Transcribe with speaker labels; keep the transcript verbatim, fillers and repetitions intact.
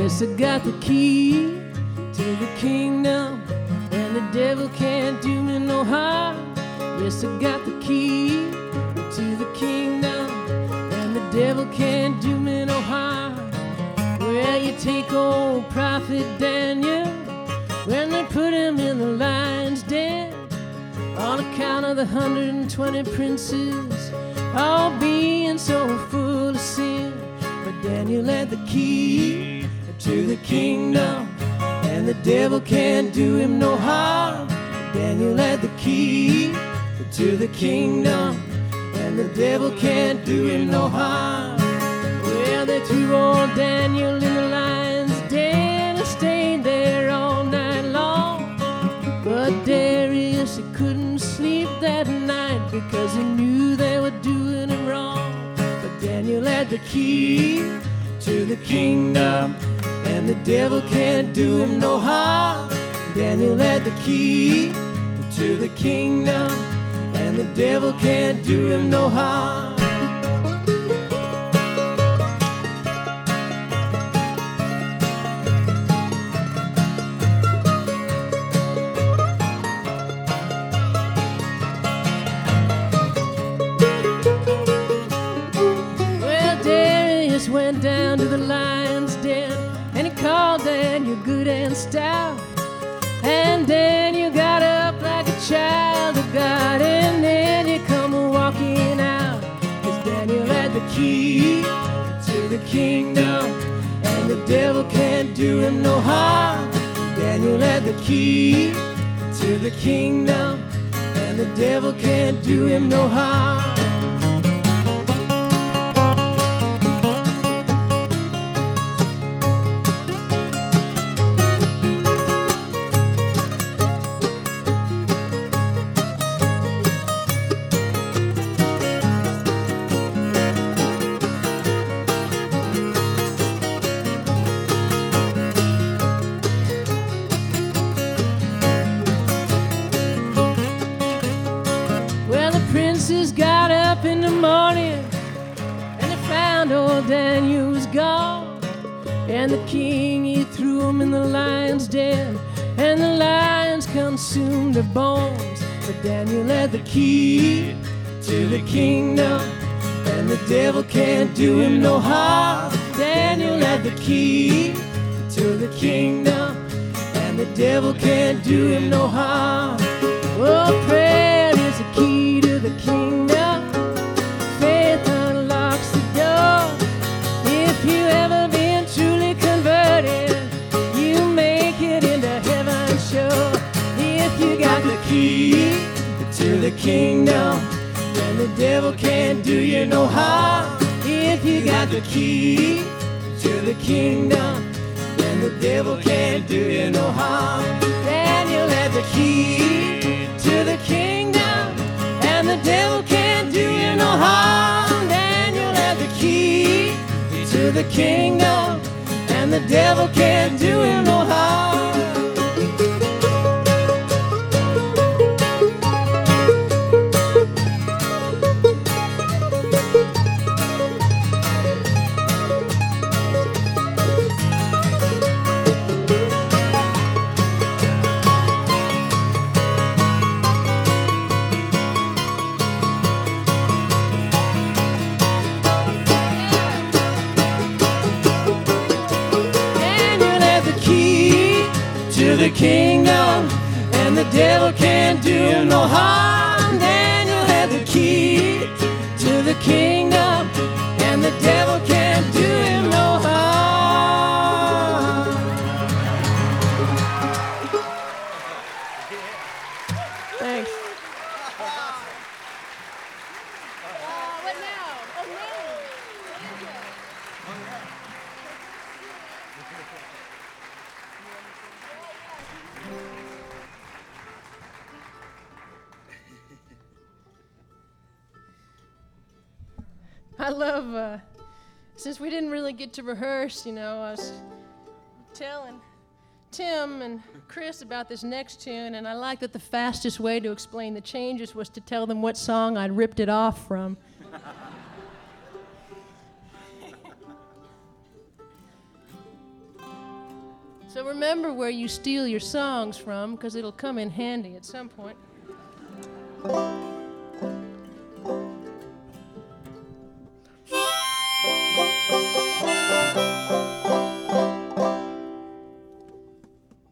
Speaker 1: Yes, I got the key to the kingdom, and the devil can't do me no harm. Yes, I got the key to the kingdom, and the devil can't do me no harm. Well, you take old prophet Daniel, when they put him in the lion's den, on account of the hundred and twenty princes, all being so full of sin. But Daniel had the key to the kingdom, and the devil can't do him no harm. Daniel had the key to the kingdom, and the devil can't do him no harm. Well, they threw old Daniel in the lion's den and stayed there all night long. But Darius, he couldn't sleep that night because he knew they were doing him wrong. But Daniel had the key to the kingdom, and the devil can't do him no harm. Daniel had the key to the kingdom, and the devil can't do him no harm. Well, Darius went down to the lion's den, and he called Daniel good and stout. And Daniel got up like a child of God, and then he come walking out. 'Cause Daniel had the key to the kingdom, and the devil can't do him no harm. Daniel had the key to the kingdom, and the devil can't do him no harm. Got up in the morning, and they found old Daniel was gone. And the king, he threw him in the lion's den, and the lions consumed their bones. But Daniel had the key to the kingdom, and the devil can't do him no harm. Daniel had the key to the kingdom, and the devil can't do him no harm. Oh, prayer is the key to the kingdom. Faith unlocks the door. If you ever been truly converted, you make it into heaven sure. If you got the key to the kingdom, then the devil can't do you no harm. If you got the key to the kingdom, then the devil can't do you no harm. Daniel had the key to the kingdom, and the devil can't do you no harm. Daniel had the key to the kingdom, and the devil can't do him no harm. The kingdom, and the devil can't do him no harm. Daniel had the key to the kingdom, and the devil can't do him no harm. Thanks.
Speaker 2: Uh, what now? Oh, no.
Speaker 1: I love, uh, since we didn't really get to rehearse, you know, I was telling Tim and Chris about this next tune, and I like that the fastest way to explain the changes was to tell them what song I'd ripped it off from. So remember where you steal your songs from, because it'll come in handy at some point.